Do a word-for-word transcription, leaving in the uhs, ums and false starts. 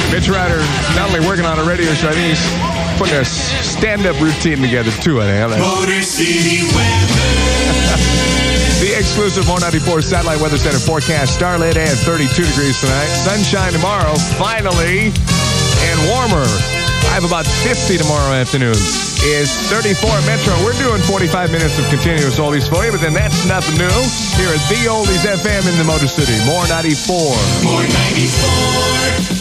Mitch Ryder not only working on a radio show, I think he's putting a stand-up routine together too. I think. Motor City Weather. The exclusive one ninety-four Satellite Weather Center forecast. Starlit and thirty-two degrees tonight. Sunshine tomorrow, finally, and warmer. I have about fifty tomorrow afternoon. Is thirty-four Metro. We're doing forty-five minutes of continuous oldies for you, but then that's nothing new. Here at The Oldies F M in the Motor City. More ninety-four. More ninety-four.